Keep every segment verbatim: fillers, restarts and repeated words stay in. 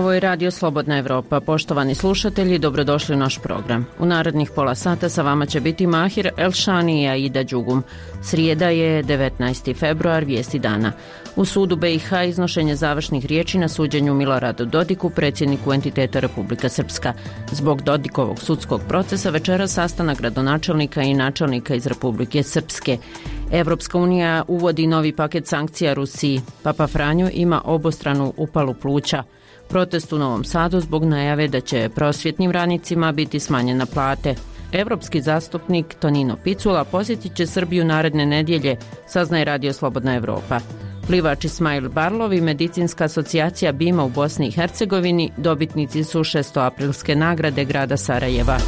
Ovo je Radio Slobodna Evropa. Poštovani slušatelji, dobrodošli u naš program. U narednih pola sata sa vama će biti Mahir Elšani i Aida Đugum. Srijeda je devetnaesti februar, vijesti dana. U sudu B i H iznošenje završnih riječi na suđenju Miloradu Dodiku, predsjedniku entiteta Republika Srpska. Zbog Dodikovog sudskog procesa večera sastanak gradonačelnika i načelnika iz Republike Srpske. Evropska unija uvodi novi paket sankcija Rusiji. Papa Franjo ima obostranu upalu pluća. Protest u Novom Sadu zbog najave da će prosvjetnim radnicima biti smanjena plate. Evropski zastupnik Tonino Picula posjetit će Srbiju naredne nedjelje, saznaje Radio Slobodna Evropa. Plivač Ismail Barlov i Medicinska asocijacija Bima u Bosni i Hercegovini dobitnici su šestoaprilske nagrade grada Sarajeva.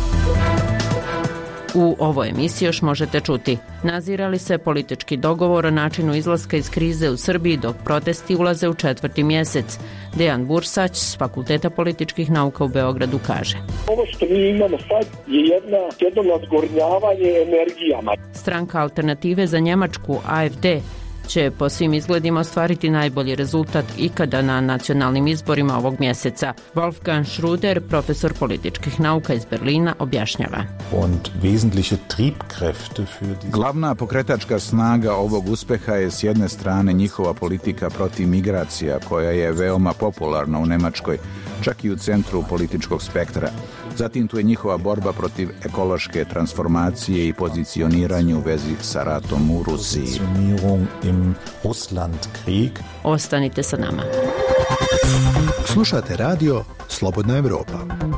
U ovoj emisiji još možete čuti: nazira li se politički dogovor o načinu izlaska iz krize u Srbiji dok protesti ulaze u četvrti mjesec. Dejan Bursać s Fakulteta političkih nauka u Beogradu kaže: ovo što mi imamo sad je jedna, jedno nadgornjavanje energijama. Stranka Alternative za Njemačku A F D će po svim izgledima ostvariti najbolji rezultat ikada na nacionalnim izborima ovog mjeseca. Wolfgang Schröder, profesor političkih nauka iz Berlina, objašnjava. Glavna pokretačka snaga ovog uspjeha je s jedne strane njihova politika protiv migracija, koja je veoma popularna u Njemačkoj, čak i u centru političkog spektra. Zatim tu je njihova borba protiv ekološke transformacije i pozicioniranje u vezi sa ratom u Rusiji. Ostanite sa nama. Slušate radio Slobodna Evropa.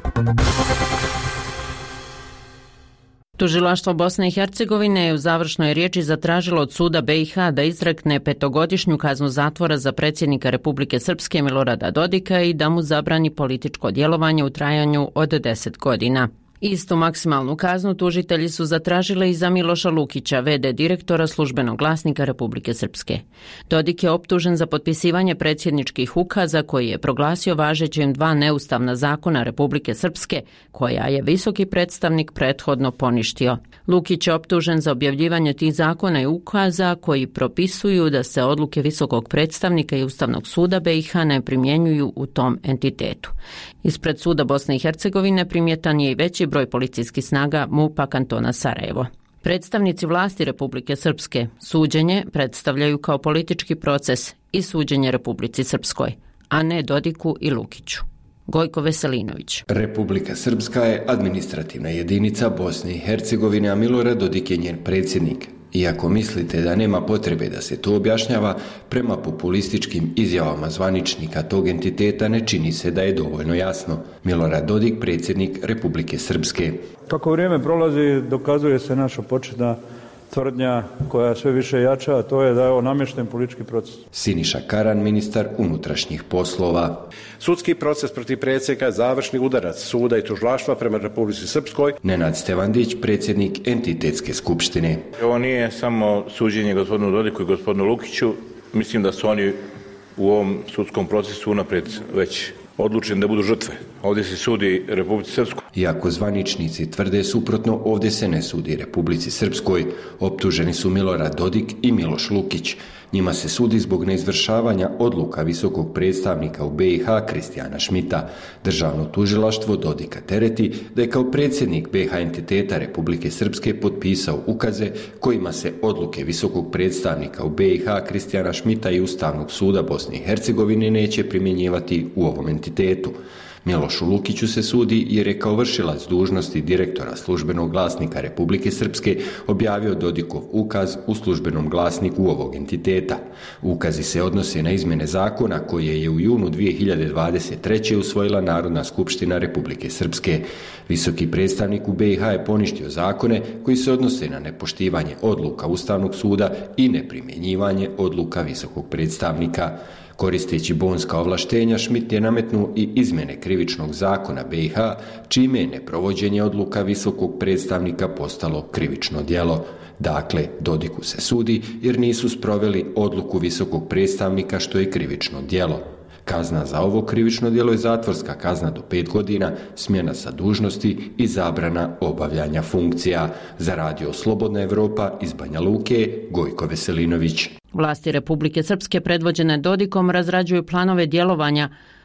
Tužilaštvo Bosne i Hercegovine je u završnoj riječi zatražilo od suda B i H da izrekne petogodišnju kaznu zatvora za predsjednika Republike Srpske Milorada Dodika i da mu zabrani političko djelovanje u trajanju od deset godina. Istu maksimalnu kaznu tužitelji su zatražili i za Miloša Lukića, v d direktora Službenog glasnika Republike Srpske. Dodik je optužen za potpisivanje predsjedničkih ukaza koji je proglasio važećim dva neustavna zakona Republike Srpske, koja je visoki predstavnik prethodno poništio. Lukić je optužen za objavljivanje tih zakona i ukaza koji propisuju da se odluke visokog predstavnika i Ustavnog suda B i H ne primjenjuju u tom entitetu. Ispred suda Bosne i Hercegovine primjetan je i veći broj policijskih snaga MUP-a kantona Sarajevo. Predstavnici vlasti Republike Srpske suđenje predstavljaju kao politički proces i suđenje Republici Srpskoj, a ne Dodiku i Lukiću. Gojko Veselinović. Republika Srpska je administrativna jedinica Bosne i Hercegovine, a Milorad Dodik je njen predsjednik. Iako mislite da nema potrebe da se to objašnjava, prema populističkim izjavama zvaničnika tog entiteta ne čini se da je dovoljno jasno. Milorad Dodik, predsjednik Republike Srpske. Kako vrijeme prolazi, dokazuje se naša početna tvrdnja koja sve više jača, a to je da je ovo namješten politički proces. Siniša Karan, ministar unutrašnjih poslova. Sudski proces protiv predsjednika je završni udarac suda i tužilaštva prema Republici Srpskoj. Nenad Stevandić, predsjednik entitetske skupštine. Ovo nije samo suđenje gospodinu Dodiku i gospodinu Lukiću. Mislim da su oni u ovom sudskom procesu unaprijed već odlučeni da budu žrtve. Ovdje se sudi Republici Srpskoj. Iako zvaničnici tvrde suprotno, ovdje se ne sudi Republici Srpskoj. Optuženi su Milorad Dodik i Miloš Lukić. Njima se sudi zbog neizvršavanja odluka visokog predstavnika u B i H Kristijana Šmita. Državno tužilaštvo Dodika tereti da je kao predsjednik B i H entiteta Republike Srpske potpisao ukaze kojima se odluke visokog predstavnika u B i H Kristijana Šmita i Ustavnog suda Bosne i Hercegovine neće primjenjivati u ovom entitetu. Milošu Lukiću se sudi jer je kao vršilac dužnosti direktora Službenog glasnika Republike Srpske objavio Dodikov ukaz u Službenom glasniku ovog entiteta. Ukazi se odnose na izmjene zakona koje je u junu dvije hiljade dvadeset treće usvojila Narodna skupština Republike Srpske. Visoki predstavnik u B i H je poništio zakone koji se odnose na nepoštivanje odluka Ustavnog suda i neprimjenjivanje odluka visokog predstavnika. Koristeći bonska ovlaštenja, Šmit je nametnuo i izmjene krivičnog zakona B i H, čime je neprovođenje odluka visokog predstavnika postalo krivično djelo. Dakle, Dodiku se sudi jer nisu sproveli odluku visokog predstavnika, što je krivično djelo. Kazna za ovo krivično djelo je zatvorska kazna do pet godina, smjena sa dužnosti i zabrana obavljanja funkcija. Za Radio Slobodna Evropa iz Banja Luke, Gojko Veselinović. Vlasti Republike Srpske predvođene Dodikom razrađuju planove djelovanja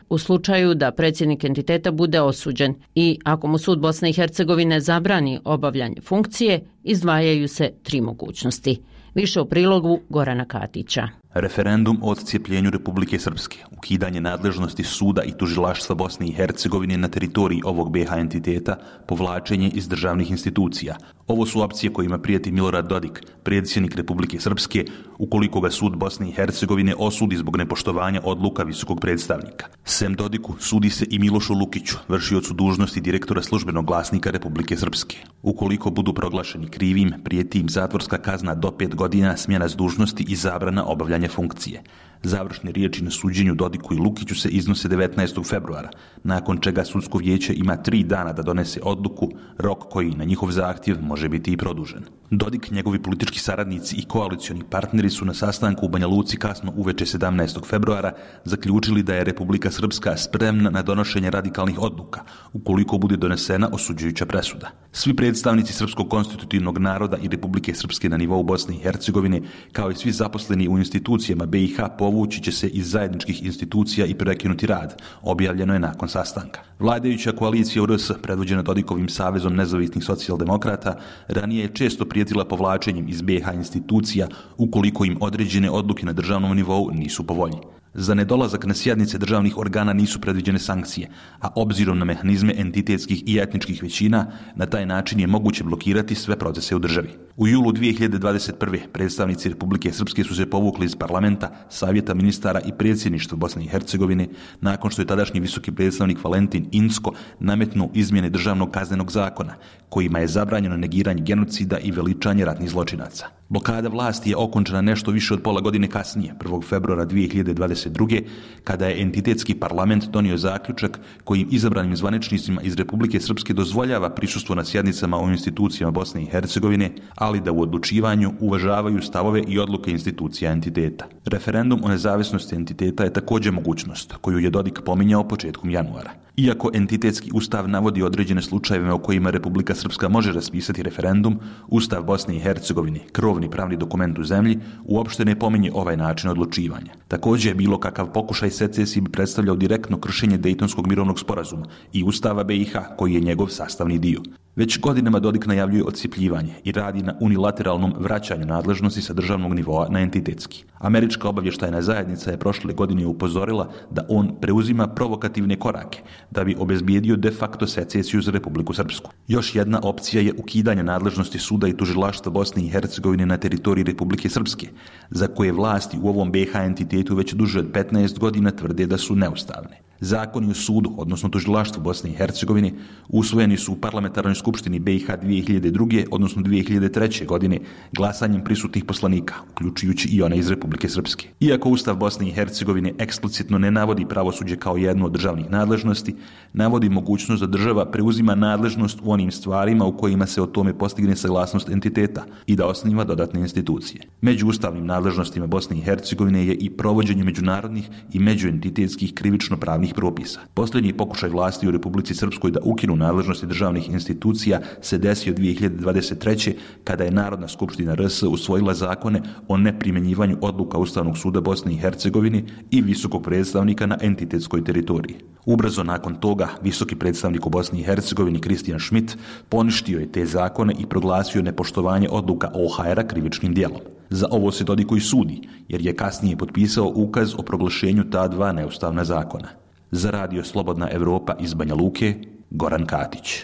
u slučaju da predsjednik entiteta bude osuđen i ako mu sud Bosne i Hercegovine zabrani obavljanje funkcije, izdvajaju se tri mogućnosti. Više u prilogu Gorana Katića. Referendum o odcijepljenju Republike Srpske, ukidanje nadležnosti suda i tužilaštva Bosne i Hercegovine na teritoriji ovog be ha entiteta, povlačenje iz državnih institucija. Ovo su opcije kojima prijeti Milorad Dodik, predsjednik Republike Srpske, ukoliko ga sud Bosne i Hercegovine osudi zbog nepoštovanja odluka visokog predstavnika. Sem Dodiku sudi se i Milošu Lukiću, vršiocu dužnosti direktora službenog glasnika Republike Srpske. Ukoliko budu proglašeni krivim, prijeti im zatvorska kazna do pet godina, smjena s dužnosti i zabrana obavljanja funkcije. Završne riječi na suđenju Dodiku i Lukiću se iznose devetnaestog februara, nakon čega sudsko vijeće ima tri dana da donese odluku, rok koji na njihov zahtjev može biti i produžen. Dodik, njegovi politički saradnici i koalicioni partneri su na sastanku u Banja Luci kasno uveče sedamnaestog februara zaključili da je Republika Srpska spremna na donošenje radikalnih odluka, ukoliko bude donesena osuđujuća presuda. Svi predstavnici srpskog konstitutivnog naroda i Republike Srpske na nivou Bosne i Hercegovine, kao i svi zaposleni u institucijama be i ha, povući će se iz zajedničkih institucija i prekinuti rad, objavljeno je nakon sastanka. Vladajuća koalicija u er es, predvođena Dodikovim savezom nezavisnih socijaldemokrata, ranije je često prijetila povlačenjem iz be ha institucija ukoliko im određene odluke na državnom nivou nisu po volji. Za nedolazak na sjednice državnih organa nisu predviđene sankcije, a obzirom na mehanizme entitetskih i etničkih većina, na taj način je moguće blokirati sve procese u državi. U julu dvije hiljade dvadeset prve. predstavnici Republike Srpske su se povukli iz parlamenta, savjeta ministara i predsjedništva Bosne i Hercegovine, nakon što je tadašnji visoki predstavnik Valentin Incko nametnuo izmjene državnog kaznenog zakona, kojima je zabranjeno negiranje genocida i veličanje ratnih zločinaca. Blokada vlasti je okončana nešto više od pola godine kasnije, prvog februara dvije hiljade dvadeset druge. kada je entitetski parlament donio zaključak kojim izabranim zvaničnicima iz Republike Srpske dozvoljava prisustvo na sjednicama u institucijama Bosne i Hercegovine, ali da u odlučivanju uvažavaju stavove i odluke institucija entiteta. Referendum o nezavisnosti entiteta je također mogućnost koju je Dodik pominjao početkom januara. Iako entitetski ustav navodi određene slučajeve o kojima Republika Srpska može raspisati referendum, Ustav Bosne i Hercegovine, krovni pravni dokument u zemlji, uopšte ne pominje ovaj način odlučivanja. Također je bilo kakav pokušaj secesije bi predstavljao direktno kršenje Dejtonskog mirovnog sporazuma i Ustava be i ha, koji je njegov sastavni dio. Već godinama Dodik najavljuje odcjepljivanje i radi na unilateralnom vraćanju nadležnosti sa državnog nivoa na entitetski. Američka obavještajna zajednica je prošle godine upozorila da on preuzima provokativne korake da bi obezbijedio de facto secesiju za Republiku Srpsku. Još jedna opcija je ukidanje nadležnosti suda i tužilaštva Bosne i Hercegovine na teritoriji Republike Srpske, za koje vlasti u ovom be ha entitetu već duže od petnaest godina tvrde da su neustavne. Zakoni o sudu, odnosno tužilaštvu Bosne i Hercegovine, usvojeni su u parlamentarnoj skupštini be i ha dvije hiljade druge. odnosno dvije hiljade treće. godine glasanjem prisutnih poslanika, uključujući i one iz Republike Srpske. Iako Ustav Bosne i Hercegovine eksplicitno ne navodi pravosuđe kao jednu od državnih nadležnosti, navodi mogućnost da država preuzima nadležnost u onim stvarima u kojima se o tome postigne saglasnost entiteta i da osniva dodatne institucije. Među ustavnim nadležnostima Bosne i Hercegovine je i provođenje međunarodnih i međuentitetskih krivično-pravnih propisa. Posljednji pokušaj vlasti u Republici Srpskoj da ukinu nadležnosti državnih institucija se desio dvije hiljade dvadeset treće. kada je Narodna skupština er es usvojila zakone o neprimjenjivanju odluka Ustavnog suda Bosne i Hercegovine i visokog predstavnika na entitetskoj teritoriji. Ubrzo nakon toga, visoki predstavnik u Bosni i Hercegovini Kristijan Schmidt poništio je te zakone i proglasio nepoštovanje odluka o ha era krivičnim djelom. Za ovo se Dodiku i sudi, jer je kasnije potpisao ukaz o proglašenju ta dva neustavna zakona. Za radio Slobodna Evropa iz Banja Luke, Goran Katić.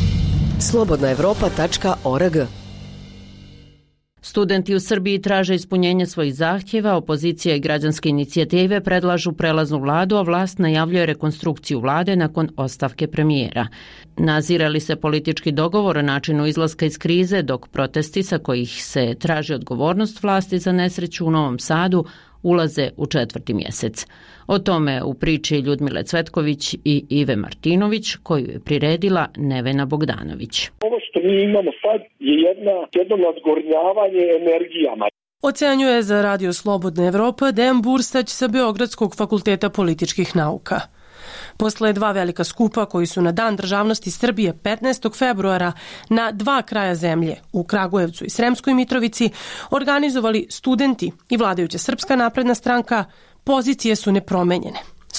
slobodna evropa tačka org. Studenti u Srbiji traže ispunjenje svojih zahtjeva, opozicija i građanske inicijative predlažu prelaznu vladu, a vlast najavljuje rekonstrukciju vlade nakon ostavke premijera. Nazire li se politički dogovor o načinu izlaska iz krize, dok protesti sa kojih se traži odgovornost vlasti za nesreću u Novom Sadu ulaze u četvrti mjesec. O tome u priči Ljudmile Cvetković i Ive Martinović, koju je priredila Nevena Bogdanović. Ovo što mi imamo sad je jedna, jedno nadgornjavanje energijama. Ocenjuje za radio Slobodna Evropa Dejan Burstać sa Beogradskog fakulteta političkih nauka. Posle dva velika skupa koji su na Dan državnosti Srbije petnaestog februara na dva kraja zemlje, u Kragujevcu i Sremskoj Mitrovici, organizovali studenti i vladajuća Srpska napredna stranka, pozicije su nepromenjene.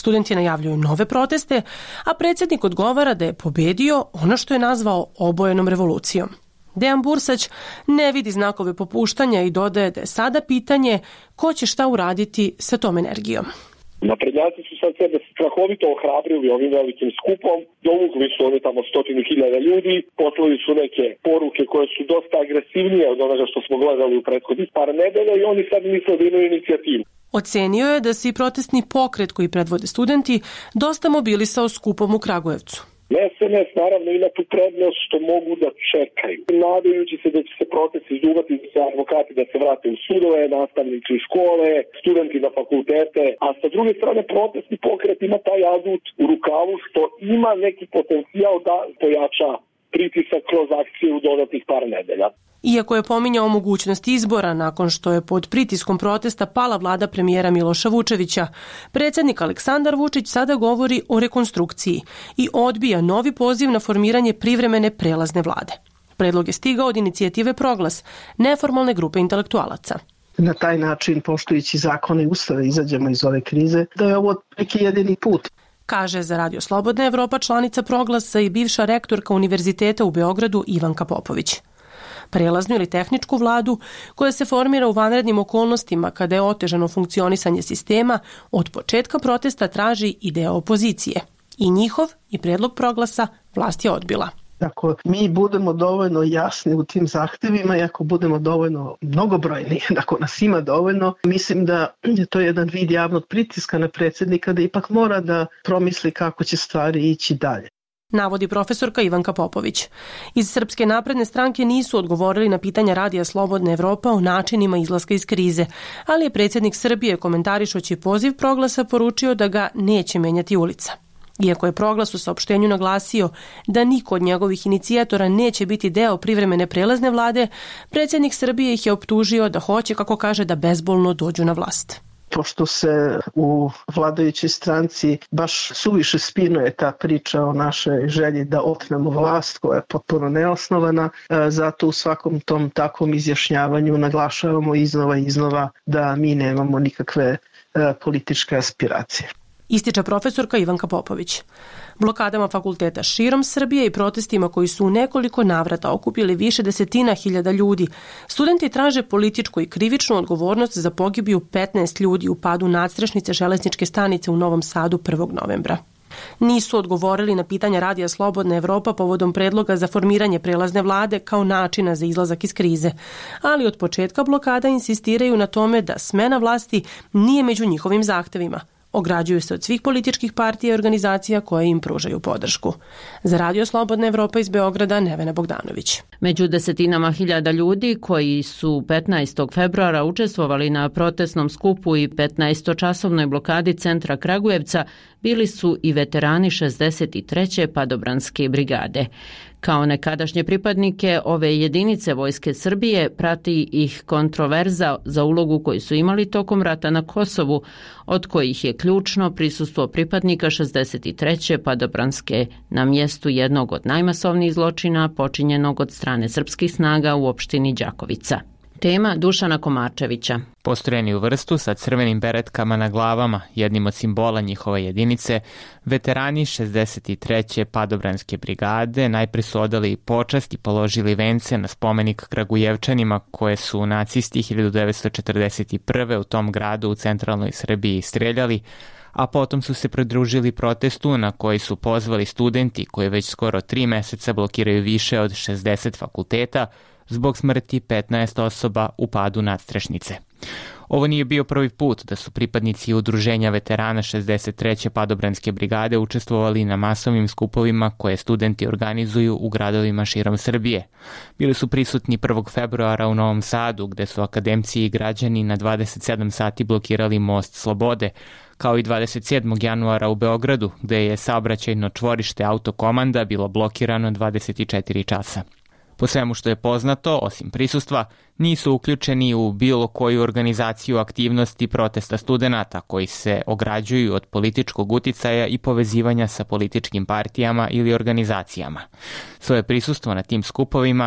Studenti najavljuju nove proteste, a predsjednik odgovara da je pobedio ono što je nazvao obojenom revolucijom. Dejan Bursać ne vidi znakove popuštanja i dodaje da je sada pitanje ko će šta uraditi sa tom energijom. Naprednjaci su sad sebe strahovito ohrabrili ovim velikim skupom, dovukli su oni tamo stotinu hiljada ljudi, poslali su neke poruke koje su dosta agresivnije od onoga što smo gledali u prethodnih par nedelja i oni sad misle da imaju inicijativu. Ocenio je da se i protestni pokret koji predvode studenti dosta mobilisao skupom u Kragujevcu. S N S naravno ima tu prednost što mogu da čekaju. Nadajući se da će se protest izduvati, da se advokati da se vrate u sudove, nastavnici u škole, studenti na fakultete, a sa druge strane protestni pokret ima taj adut u rukavu što ima neki potencijal da pojača pritisak kroz akcije u dodatnih par nedelja. Iako je pominjao mogućnost izbora nakon što je pod pritiskom protesta pala vlada premijera Miloša Vučevića, predsjednik Aleksandar Vučić sada govori o rekonstrukciji i odbija novi poziv na formiranje privremene prelazne vlade. Predlog je stigao od inicijative Proglas, neformalne grupe intelektualaca. Na taj način, poštujući zakone i ustave, izađemo iz ove krize, da je ovo neki jedini put. Kaže za Radio Slobodna Evropa članica Proglasa i bivša rektorka Univerziteta u Beogradu Ivanka Popović. Prelaznu ili tehničku vladu koja se formira u vanrednim okolnostima kada je otežano funkcionisanje sistema, od početka protesta traži i deo opozicije. I njihov i predlog Proglasa vlast je odbila. Ako mi budemo dovoljno jasni u tim zahtevima i ako budemo dovoljno mnogobrojni, ako nas ima dovoljno, mislim da je to jedan vid javnog pritiska na predsjednika da ipak mora da promisli kako će stvari ići dalje. Navodi profesorka Ivanka Popović. Iz Srpske napredne stranke nisu odgovorili na pitanja Radija Slobodna Evropa o načinima izlaska iz krize, ali je predsjednik Srbije komentarišući poziv Proglasa poručio da ga neće menjati ulica. Iako je Proglas u saopštenju naglasio da niko od njegovih inicijatora neće biti deo privremene prelazne vlade, predsjednik Srbije ih je optužio da hoće, kako kaže, da bezbolno dođu na vlast. Pošto se u vladajućoj stranci baš suviše spinuje ta priča o našoj želji da otmemo vlast koja je potpuno neosnovana, zato u svakom tom takvom izjašnjavanju naglašavamo iznova i iznova da mi nemamo nikakve političke aspiracije. Ističe profesorka Ivanka Popović. Blokadama fakulteta širom Srbije i protestima koji su u nekoliko navrata okupili više desetina hiljada ljudi, studenti traže političku i krivičnu odgovornost za pogibiju petnaest ljudi u padu nadstrešnice železničke stanice u Novom Sadu prvog novembra. Nisu odgovorili na pitanja Radija Slobodna Evropa povodom predloga za formiranje prelazne vlade kao načina za izlazak iz krize, ali od početka blokada insistiraju na tome da smena vlasti nije među njihovim zahtevima. Ograđuju se od svih političkih partija i organizacija koje im pružaju podršku. Za Radio Slobodna Evropa iz Beograda, Nevena Bogdanović. Među desetinama hiljada ljudi koji su petnaestog februara učestvovali na protestnom skupu i petnaestočasovnoj blokadi centra Kragujevca bili su i veterani šezdeset treće padobranske brigade. Kao nekadašnje pripadnike ove jedinice Vojske Srbije prati ih kontroverza za ulogu koju su imali tokom rata na Kosovu, od kojih je ključno prisustvo pripadnika šezdeset treće padobranske na mjestu jednog od najmasovnijih zločina počinjenog od strane srpskih snaga u opštini Đakovica. Tema Dušana Komarčevića. Postrojeni u vrstu sa crvenim beretkama na glavama, jednim od simbola njihove jedinice, veterani šezdeset treće padobranske brigade najpre su odali počast i položili vence na spomenik Kragujevčanima koje su nacisti hiljadu devetsto četrdeset prve u tom gradu u centralnoj Srbiji streljali, a potom su se pridružili protestu na koji su pozvali studenti koji već skoro tri meseca blokiraju više od šezdeset fakulteta zbog smrti petnaest osoba u padu nadstrešnice. Ovo nije bio prvi put da su pripadnici udruženja veterana šezdeset treće padobranske brigade učestvovali na masovnim skupovima koje studenti organizuju u gradovima širom Srbije. Bili su prisutni prvog februara u Novom Sadu, gde su akademci i građani na dvadeset sedam sati blokirali most Slobode, kao i dvadeset sedmog januara u Beogradu, gde je saobraćajno čvorište Autokomanda bilo blokirano dvadeset četiri časa. Po svemu što je poznato, osim prisustva, nisu uključeni u bilo koju organizaciju aktivnosti protesta studenata koji se ograđuju od političkog uticaja i povezivanja sa političkim partijama ili organizacijama. Svoje prisustvo na tim skupovima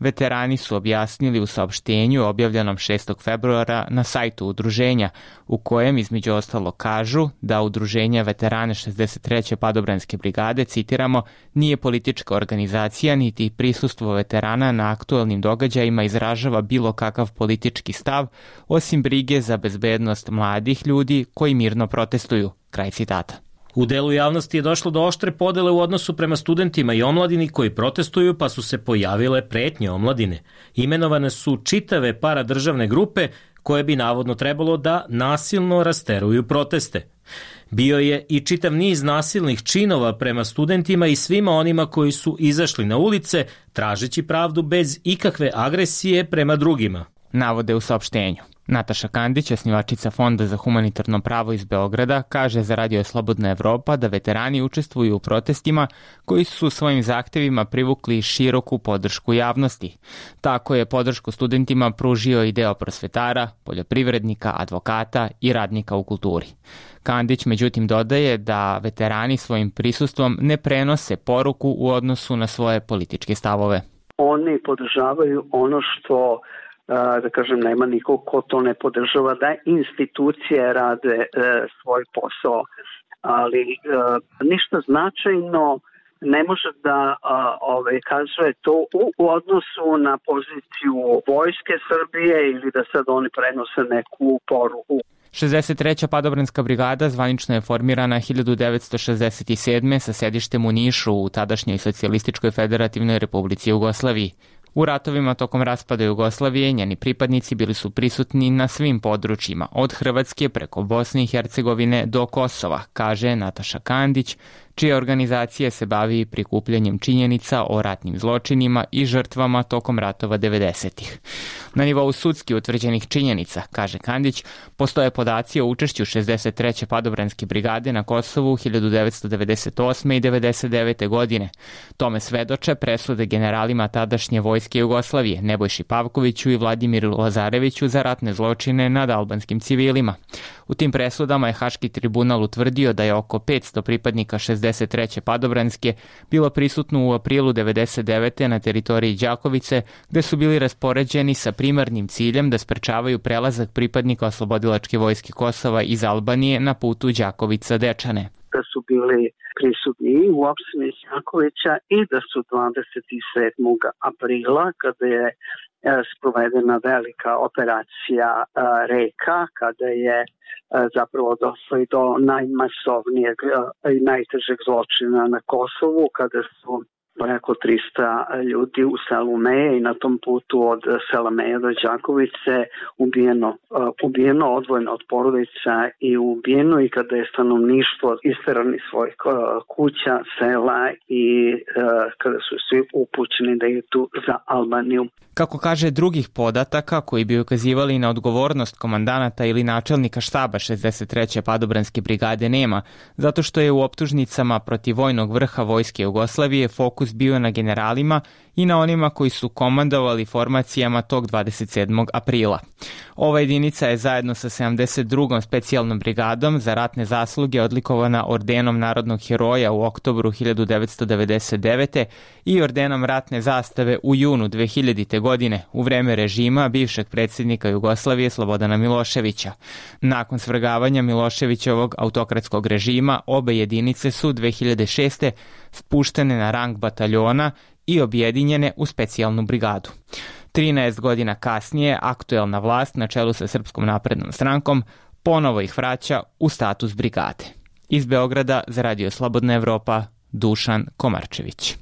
Veterani su objasnili u saopštenju objavljenom šestog februara na sajtu udruženja, u kojem između ostalo kažu da udruženje veterane šezdeset treće padobranske brigade, citiramo, nije politička organizacija niti prisustvo veterana na aktuelnim događajima izražava bilo kakav politički stav, osim brige za bezbednost mladih ljudi koji mirno protestuju. Kraj citata. U delu javnosti je došlo do oštre podele u odnosu prema studentima i omladini koji protestuju, pa su se pojavile pretnje omladine. Imenovane su čitave paradržavne grupe koje bi navodno trebalo da nasilno rasteruju proteste. Bio je i čitav niz nasilnih činova prema studentima i svima onima koji su izašli na ulice tražeći pravdu bez ikakve agresije prema drugima, navode u saopštenju. Nataša Kandić, osnivačica Fonda za humanitarno pravo iz Beograda, kaže za Radio Slobodna Evropa da veterani učestvuju u protestima koji su svojim zahtevima privukli široku podršku javnosti. Tako je podršku studentima pružio i deo prosvetara, poljoprivrednika, advokata i radnika u kulturi. Kandić međutim dodaje da veterani svojim prisustvom ne prenose poruku u odnosu na svoje političke stavove. Oni podržavaju ono što, da kažem, nema nikog ko to ne podržava, da institucije rade e, svoj posao, ali e, ništa značajno ne može da a, ove, kaže to u, u odnosu na poziciju vojske Srbije ili da sad oni prenose neku poruku. šezdeset treća padobranska brigada zvanično je formirana hiljadu devetsto šezdeset sedme. sa sedištem u Nišu u tadašnjoj Socijalističkoj federativnoj Republici Jugoslaviji. U ratovima tokom raspada Jugoslavije njeni pripadnici bili su prisutni na svim područjima, od Hrvatske preko Bosne i Hercegovine do Kosova, kaže Nataša Kandić, čija organizacija se bavi prikupljanjem činjenica o ratnim zločinima i žrtvama tokom ratova devedesetih. Na nivou sudski utvrđenih činjenica, kaže Kandić, postoje podaci o učešću šezdeset treće padobranske brigade na Kosovu hiljadu devetsto devedeset osme. i devedeset devete. godine. Tome svedoče presude generalima tadašnje vojske Jugoslavije, Nebojši Pavkoviću i Vladimiru Lazareviću za ratne zločine nad albanskim civilima. U tim presudama je Haški tribunal utvrdio da je oko petsto pripadnika šezdeset treće padobranske bilo prisutno u aprilu devedeset devete. na teritoriji Đakovice, gde su bili raspoređeni sa primarnim ciljem da sprečavaju prelazak pripadnika oslobodilačke vojske Kosova iz Albanije na putu Đakovica-Dečane. Da su bili prisutni u opštini Đakovića i da su dvadeset sedmog aprila, kada je sprovedena velika operacija Reka, kada je zapravo došlo i do najmasovnijeg i najtežeg zločina na Kosovu, kada su preko trista ljudi u selu Meje i na tom putu od sela Meje do Đakovice ubijeno, ubijeno odvojeno od porodica i ubijeno i kada je stanovništvo isterani svojih kuća, sela i kada su svi upućeni da idu za Albaniju. Kako kaže, drugih podataka koji bi ukazivali na odgovornost komandanata ili načelnika štaba šezdeset treće padobranske brigade nema, zato što je u optužnicama protiv vojnog vrha vojske Jugoslavije fokus bio na generalima i na onima koji su komandovali formacijama tog dvadeset sedmog aprila. Ova jedinica je zajedno sa sedamdeset drugom specijalnom brigadom za ratne zasluge odlikovana ordenom narodnog heroja u oktobru hiljadu devetsto devedeset devete. i ordenom ratne zastave u junu dve hiljadite. godine u vreme režima bivšeg predsjednika Jugoslavije Slobodana Miloševića. Nakon svrgavanja Miloševićevog autokratskog režima, obe jedinice su dve hiljade šeste. spuštene na rang bataljona i objedinjene u specijalnu brigadu. trinaest godina kasnije aktuelna vlast na čelu sa Srpskom naprednom strankom ponovo ih vraća u status brigade. Iz Beograda za Radio Slobodna Evropa, Dušan Komarčević.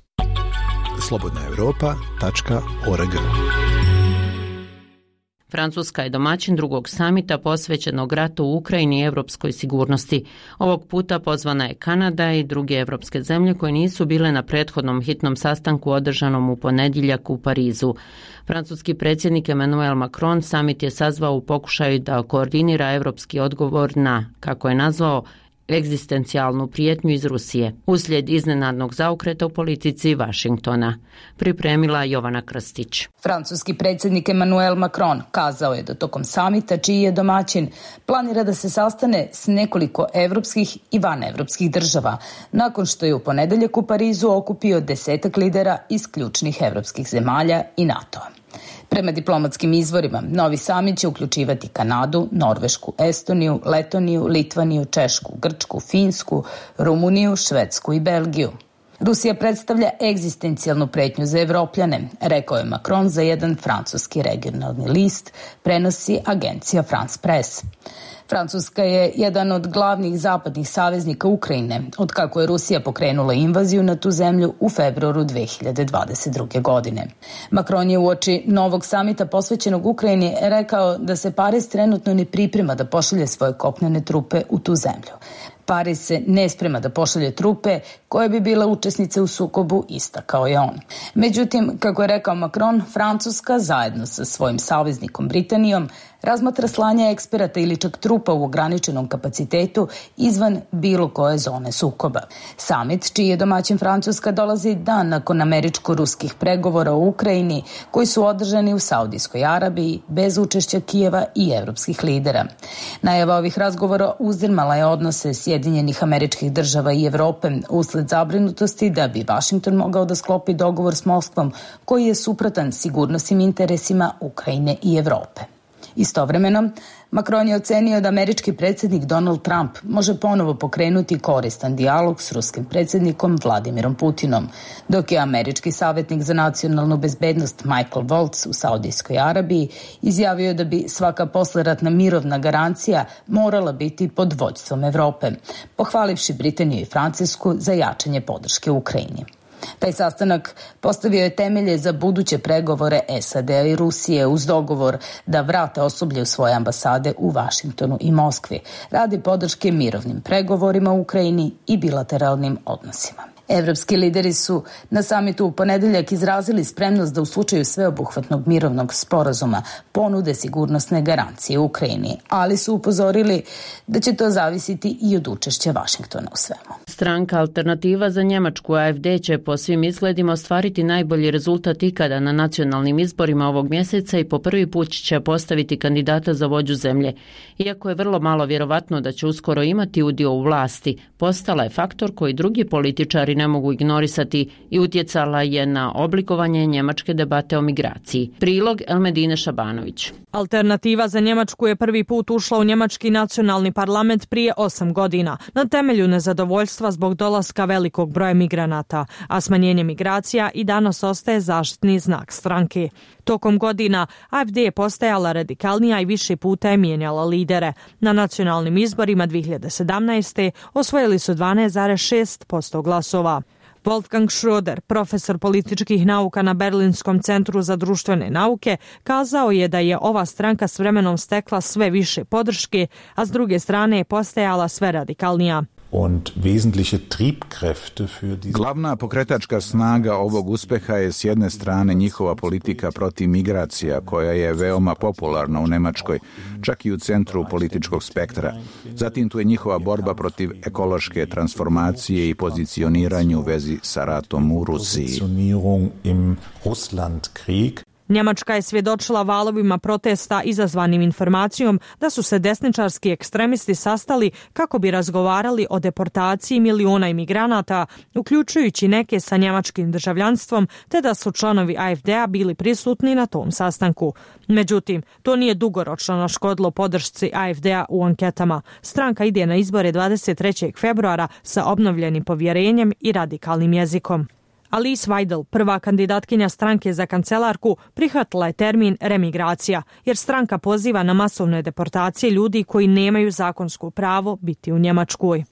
slobodna evropa tačka org. Francuska je domaćin drugog samita posvećenog ratu u Ukrajini i evropskoj sigurnosti. Ovog puta pozvana je Kanada i druge evropske zemlje koje nisu bile na prethodnom hitnom sastanku održanom u ponedjeljak u Parizu. Francuski predsjednik Emmanuel Macron samit je sazvao u pokušaju da koordinira evropski odgovor na, kako je nazvao, egzistencijalnu prijetnju iz Rusije uslijed iznenadnog zaokreta u politici Vašingtona. Pripremila Jovana Krstić. Francuski predsjednik Emmanuel Macron kazao je da tokom samita, čiji je domaćin, planira da se sastane s nekoliko evropskih i vanevropskih država, nakon što je u ponedeljak u Parizu okupio desetak lidera iz ključnih evropskih zemalja i NATO-a. Prema diplomatskim izvorima, novi samit će uključivati Kanadu, Norvešku, Estoniju, Letoniju, Litvaniju, Češku, Grčku, Finsku, Rumuniju, Švedsku i Belgiju. Rusija predstavlja egzistencijalnu pretnju za Evropljane, rekao je Macron za jedan francuski regionalni list, prenosi agencija France Press. Francuska je jedan od glavnih zapadnih saveznika Ukrajine, od kako je Rusija pokrenula invaziju na tu zemlju u februaru dve hiljade dvadeset druge. godine. Macron je uoči novog samita posvećenog Ukrajini rekao da se Pariz trenutno ne priprema da pošalje svoje kopnene trupe u tu zemlju. Pariz se ne sprema da pošalje trupe koje bi bile učesnice u sukobu, istakao je on. Međutim, kako je rekao Macron, Francuska zajedno sa svojim saveznikom Britanijom razmatra slanje eksperata ili čak trupa u ograničenom kapacitetu izvan bilo koje zone sukoba. Samit, čiji je domaćin Francuska, dolazi dan nakon američko-ruskih pregovora u Ukrajini koji su održani u Saudijskoj Arabiji bez učešća Kijeva i evropskih lidera. Najava ovih razgovora uzdrmala je odnose Sjedinjenih Američkih Država i Evrope usled zabrinutosti da bi Vašington mogao da sklopi dogovor s Moskvom koji je suprotan sigurnosnim interesima Ukrajine i Evrope. Istovremeno, Macron je ocenio da američki predsjednik Donald Trump može ponovo pokrenuti koristan dijalog s ruskim predsjednikom Vladimirom Putinom, dok je američki savjetnik za nacionalnu bezbednost Michael Waltz u Saudijskoj Arabiji izjavio da bi svaka posleratna mirovna garancija morala biti pod vođstvom Evrope, pohvalivši Britaniju i Francusku za jačanje podrške Ukrajini. Taj sastanak postavio je temelje za buduće pregovore S A D-a i Rusije uz dogovor da vrate osoblje u svoje ambasade u Vašingtonu i Moskvi radi podrške mirovnim pregovorima u Ukrajini i bilateralnim odnosima. Evropski lideri su na samitu u ponedeljak izrazili spremnost da u slučaju sveobuhvatnog mirovnog sporazuma ponude sigurnosne garancije u Ukrajini, ali su upozorili da će to zavisiti i od učešća Vašingtona u svemu. Stranka Alternativa za Njemačku A F D će po svim izgledima ostvariti najbolji rezultat ikada na nacionalnim izborima ovog mjeseca i po prvi put će postaviti kandidata za vođu zemlje. Iako je vrlo malo vjerovatno da će uskoro imati udio u vlasti, postala je faktor koji drugi političari ne mogu ignorisati i utjecala je na oblikovanje njemačke debate o migraciji. Prilog Elmedine Šabanović. Alternativa za Njemačku je prvi put ušla u njemački nacionalni parlament prije osam godina na temelju nezadovoljstva zbog dolaska velikog broja migranata, a smanjenje migracija i danas ostaje zaštitni znak stranke. Tokom godina A F D je postajala radikalnija i više puta je mijenjala lidere. Na nacionalnim izborima dve hiljade sedamnaeste. osvojili su dvanaest zarez šest posto glasova. Wolfgang Schröder, profesor političkih nauka na Berlinskom centru za društvene nauke, kazao je da je ova stranka s vremenom stekla sve više podrške, a s druge strane je postajala sve radikalnija. Glavna pokretačka snaga ovog uspeha je s jedne strane njihova politika protiv migracija, koja je veoma popularna u Nemačkoj, čak i u centru političkog spektra. Zatim tu je njihova borba protiv ekološke transformacije i pozicioniranje u vezi sa ratom u Rusiji. Njemačka je svjedočila valovima protesta izazvanim informacijom da su se desničarski ekstremisti sastali kako bi razgovarali o deportaciji miliona imigranata, uključujući neke sa njemačkim državljanstvom, te da su članovi A F D-a bili prisutni na tom sastanku. Međutim, to nije dugoročno naškodilo podršci A F D-a u anketama. Stranka ide na izbore dvadeset trećeg februara sa obnovljenim povjerenjem i radikalnim jezikom. Alice Weidel, prva kandidatkinja stranke za kancelarku, prihvatila je termin remigracija, jer stranka poziva na masovne deportacije ljudi koji nemaju zakonsko pravo biti u Njemačkoj.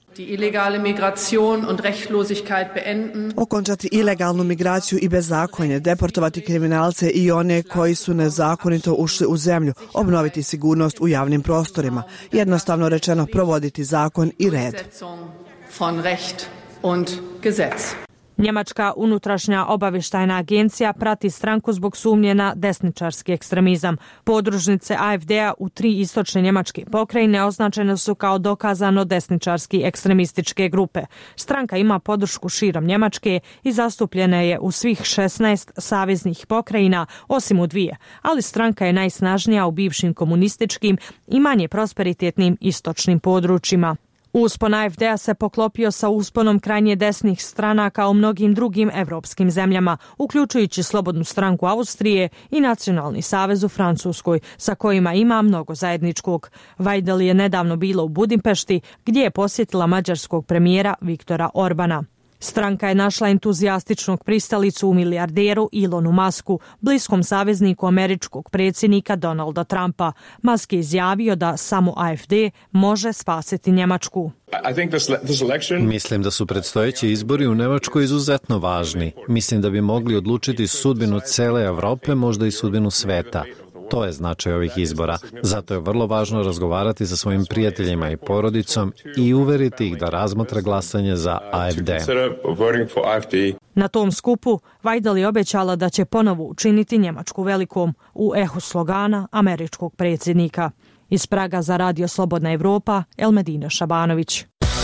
Okončati ilegalnu migraciju i bezakonje, deportovati kriminalce i one koji su nezakonito ušli u zemlju, obnoviti sigurnost u javnim prostorima, jednostavno rečeno provoditi zakon i red. Njemačka unutrašnja obavještajna agencija prati stranku zbog sumnje na desničarski ekstremizam. Podružnice A F D-a u tri istočne njemačke pokrajine označene su kao dokazano desničarski ekstremističke grupe. Stranka ima podršku širom Njemačke i zastupljena je u svih šesnaest saveznih pokrajina, osim u dvije, ali stranka je najsnažnija u bivšim komunističkim i manje prosperitetnim istočnim područjima. Uspon A F D-a se poklopio sa usponom krajnje desnih stranaka u mnogim drugim evropskim zemljama, uključujući Slobodnu stranku Austrije i Nacionalni savez u Francuskoj, sa kojima ima mnogo zajedničkog. Vajdel je nedavno bila u Budimpešti, gdje je posjetila mađarskog premijera Viktora Orbana. Stranka je našla entuzijastičnog pristalicu u milijarderu Elonu Musku, bliskom savezniku američkog predsjednika Donalda Trumpa. Musk je izjavio da samo A F D može spasiti Njemačku. Mislim da su predstojeći izbori u Njemačkoj izuzetno važni. Mislim da bi mogli odlučiti sudbinu cele Evrope, možda i sudbinu sveta. To je značaj ovih izbora. Zato je vrlo važno razgovarati sa svojim prijateljima i porodicom i uveriti ih da razmotre glasanje za A F D. Na tom skupu Vajdel je obećala da će ponovo učiniti Njemačku velikom u ehu slogana američkog predsjednika. Iz Praga za Radio Slobodna Evropa, Elmedina Šabanović.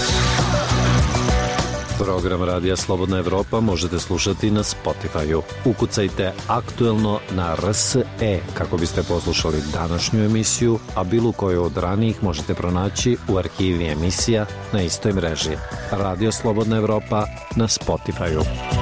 Program Radija Slobodna Evropa možete slušati na Spotify-u. Ukucajte aktuelno na R S E kako biste poslušali današnju emisiju, a bilo koju od ranijih možete pronaći u arhivi emisija na istoj mreži. Radio Slobodna Evropa na Spotify-u.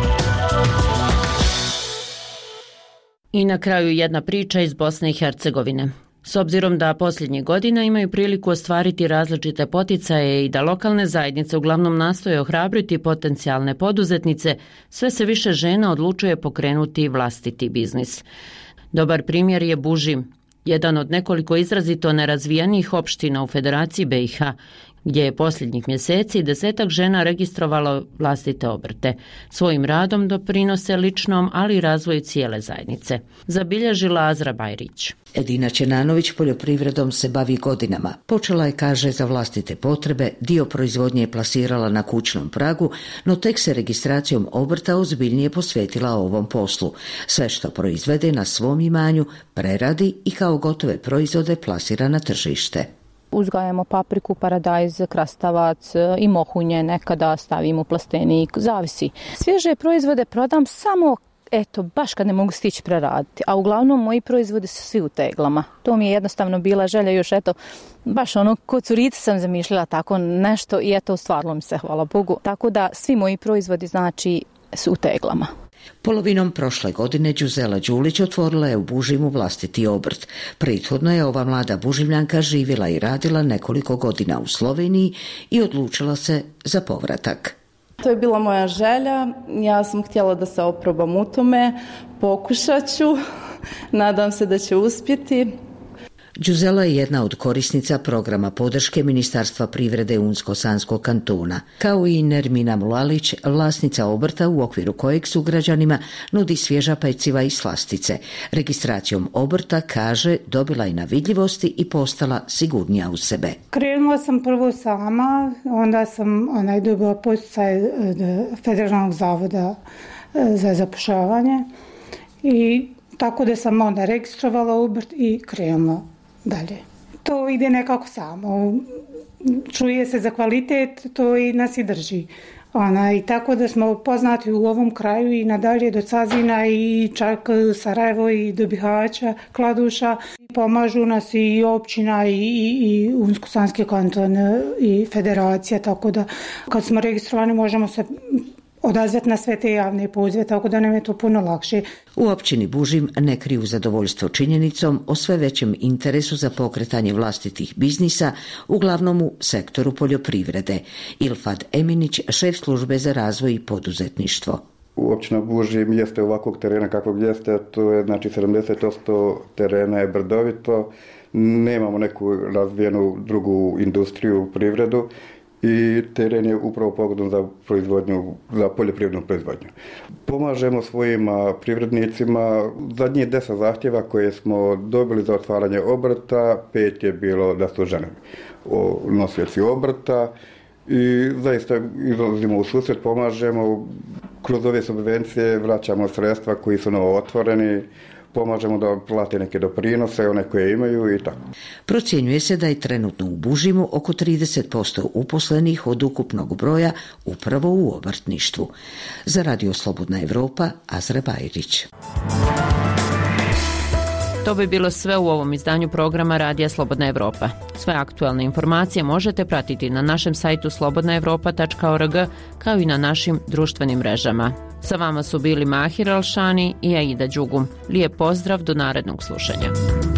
I na kraju jedna priča iz Bosne i Hercegovine. S obzirom da posljednjih godina imaju priliku ostvariti različite poticaje i da lokalne zajednice uglavnom nastoje ohrabriti potencijalne poduzetnice, sve se više žena odlučuje pokrenuti vlastiti biznis. Dobar primjer je Bužim, jedan od nekoliko izrazito nerazvijenih opština u Federaciji B i H, gdje je posljednjih mjeseci desetak žena registrovalo vlastite obrte. Svojim radom doprinose ličnom, ali i razvoju cijele zajednice. Zabilježila Azra Bajrić. Edina Čenanović poljoprivredom se bavi godinama. Počela je, kaže, za vlastite potrebe, dio proizvodnje je plasirala na kućnom pragu, no tek se registracijom obrta ozbiljnije posvetila ovom poslu. Sve što proizvede na svom imanju preradi i kao gotove proizvode plasira na tržište. Uzgajamo papriku, paradajz, krastavac i mohunje, nekada stavimo u plastenik, zavisi. Svježe proizvode prodam samo, eto, baš kad ne mogu stići preraditi, a uglavnom moji proizvodi su svi u teglama. To mi je jednostavno bila želja, još eto, baš ono, ko curica sam zamišljala tako nešto i eto, ostvarilo mi se, hvala Bogu. Tako da svi moji proizvodi, znači, su u teglama. Polovinom prošle godine Đuzela Đulić otvorila je u Bužimu vlastiti obrt. Prethodno je ova mlada Bužimljanka živjela i radila nekoliko godina u Sloveniji i odlučila se za povratak. To je bila moja želja, ja sam htjela da se oprobam u tome, pokušat ću, nadam se da će uspjeti. Đuzela je jedna od korisnica programa podrške Ministarstva privrede Unsko-Sanskog kantona, kao i Nermina Mulalić, vlasnica obrta u okviru kojeg su građanima nudi svježa peciva i slastice. Registracijom obrta, kaže, dobila je na vidljivosti i postala sigurnija u sebe. Krenula sam prvo sama, onda sam onaj dobila poticaj Federalnog zavoda za zapošljavanje i tako da sam onda registrovala obrt i krenula dalje. To ide nekako samo. Čuje se za kvalitet, to i nas i drži. Ona, i tako da smo poznati u ovom kraju i nadalje do Cazina i čak Sarajevo i do Bihaća, Kladuša. Pomažu nas i općina i, i, i Unsko-Sanski kanton i federacija, tako da kad smo registrovani možemo se odazvati na sve te javne pozive, tako da nam je to puno lakše. U općini Bužim ne kriju zadovoljstvo činjenicom o sve većem interesu za pokretanje vlastitih biznisa, uglavnom u sektoru poljoprivrede. Ilfad Eminić, šef službe za razvoj i poduzetništvo. Općina Bužim jeste ovakvog terena kakvog jeste, to je znači sedamdeset posto terena je brdovito, nemamo neku razvijenu drugu industriju, privredu, i teren je upravo pogodan za proizvodnju, za poljoprivrednu proizvodnju. Pomažemo svojim privrednicima. Zadnjih deset zahtjeva koje smo dobili za otvaranje obrta, pet je bilo da su žene nosioci obrta i zaista izlazimo u susret, pomažemo, kroz ove subvencije vraćamo sredstva koji su novo otvoreni, pomažemo da plate neke doprinose, one koje imaju i tako. Procjenjuje se da je trenutno u Bužimu oko trideset posto uposlenih od ukupnog broja upravo u obrtništvu. Za Radio Slobodna Evropa, Azra Bajrić. To bi bilo sve u ovom izdanju programa Radija Slobodna Evropa. Sve aktualne informacije možete pratiti na našem sajtu slobodna evropa tačka org kao i na našim društvenim mrežama. Sa vama su bili Mahir Alšani i Aida Đugum. Lijep pozdrav, do narednog slušanja.